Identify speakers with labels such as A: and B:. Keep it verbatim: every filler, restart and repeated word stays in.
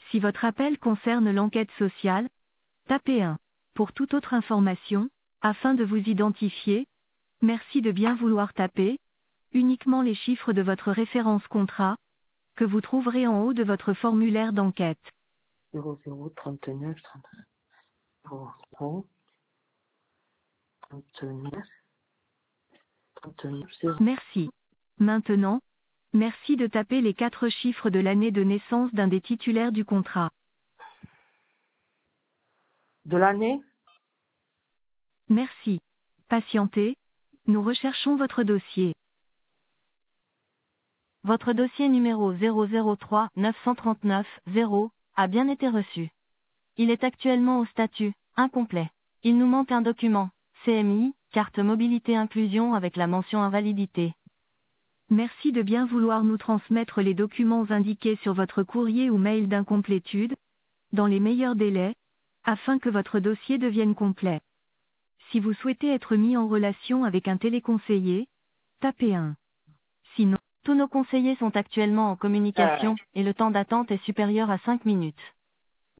A: Si votre appel concerne l'enquête sociale, tapez un. Pour toute autre information, afin de vous identifier, merci de bien vouloir taper uniquement les chiffres de votre référence contrat, que vous trouverez en haut de votre formulaire d'enquête.
B: zéro zéro trente-neuf trente-neuf zéro trente-neuf trente-neuf zéro.
A: Merci. Maintenant, merci de taper les quatre chiffres de l'année de naissance d'un des titulaires du contrat.
B: De l'année?
A: Merci. Patientez, nous recherchons votre dossier. Votre dossier numéro zéro zéro trois neuf cent trente-neuf zéro a bien été reçu. Il est actuellement au statut incomplet. Il nous manque un document, C M I, carte mobilité inclusion avec la mention invalidité. Merci de bien vouloir nous transmettre les documents indiqués sur votre courrier ou mail d'incomplétude, dans les meilleurs délais, afin que votre dossier devienne complet. Si vous souhaitez être mis en relation avec un téléconseiller, tapez un. Sinon, tous nos conseillers sont actuellement en communication, et le temps d'attente est supérieur à cinq minutes.